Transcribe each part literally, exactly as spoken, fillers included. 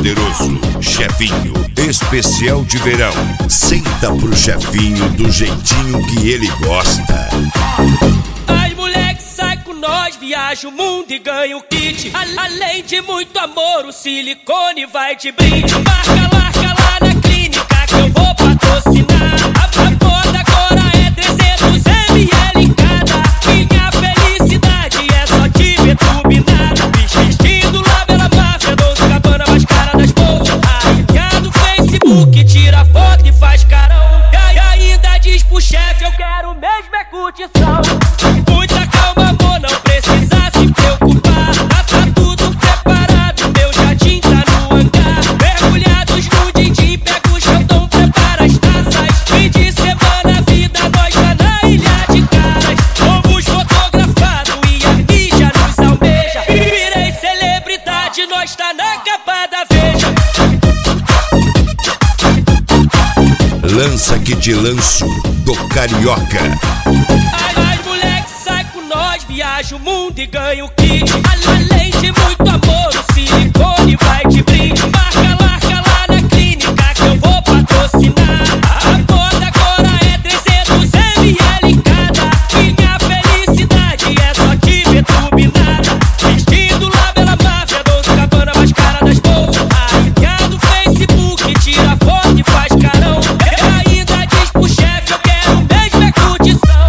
poderoso, Chefinho, especial de verão. Senta pro chefinho do jeitinho que ele gosta. As moleque sai com nós, viaja o mundo e ganha o kit. Além de muito amor, o silicone vai de brinde. Marca, larga lá na clínica que eu vou patrocinar. A, a moda agora é trezentos mililitros em cada. Minha felicidade é só te ver turbinar. Vestido lá pela máfia, Dolce Gabbana mais cara das bolsas. Rainha do Facebook, tira foto e faz carão. E ainda diz pro chefe, eu quero mesmo é curtição. Muita calma, amor, não precisa se preocupar. Tá, tá tudo preparado, meu jardim tá no hangar. Mergulhados no din-din, pega o chantão, prepara as taças. Fim de semana, vida, nós tá na ilha de caras. Fomos fotografados e a mídia nos almeja. Virei celebridade, nós tá na capa da Veja. Lança que te lanço, do Carioca. As moleque sai com nós, viaja o mundo e ganha o kit. Além de muito amor, o silicone vai de brinde. Marca, larga lá na clínica que eu vou patrocinar. A moda agora é trezentos mililitros em cada. Minha felicidade é só te ver turbinada. Vestido lá pela máfia, Dolce Gabbana mais cara das bolsas. Rainha do Facebook, tira foto e faz carão. E ainda diz pro chefe, eu quero mesmo é curtição.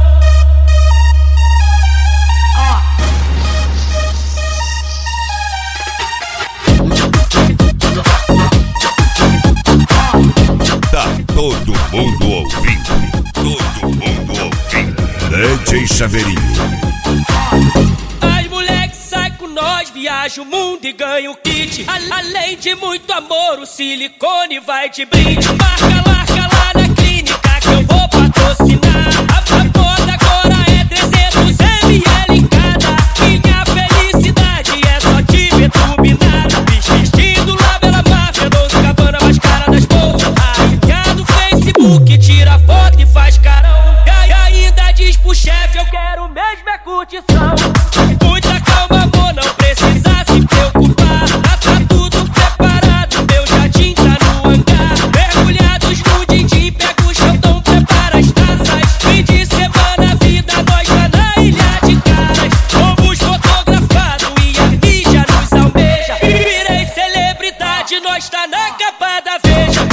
Tá todo mundo ouvindo, todo mundo ouvindo. D J Chaveirinho. As moleque sai com nós, viaja o mundo e ganha o kit. Além de muito amor, o silicone vai de brinde. Marca, larga lá na clínica que eu vou patrocinar. A, a moda agora é trezentos mililitros em cada. Minha felicidade é só te ver turbinada. Vestido lá pela máfia, Dolce Gabbana mais cara das bolsas. Rainha do Facebook, tira foto e faz carão. E ainda diz pro chefe, eu quero mesmo é curtição. Muita calma, amor, não precisa se preocupar. Tá, tá tudo preparado, meu jardim tá no hangar. Mergulhados no din-din, pega o chantão, prepara as taças. Fim de semana, vida, nós tá na ilha de caras. Fomos fotografados e a mídia nos almeja. Virei celebridade, nós tá na capa da Veja.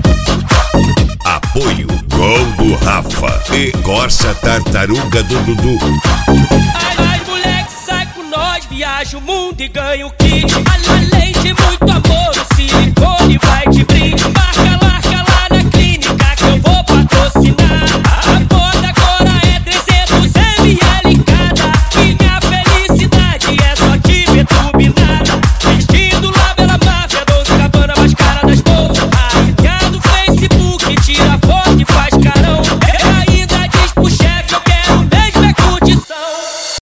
Apoio Gol do Rafa e Corsa Tartaruga do Dudu. As moleque sai com nós, viaja o mundo e ganha o kit. Além de muito amor, o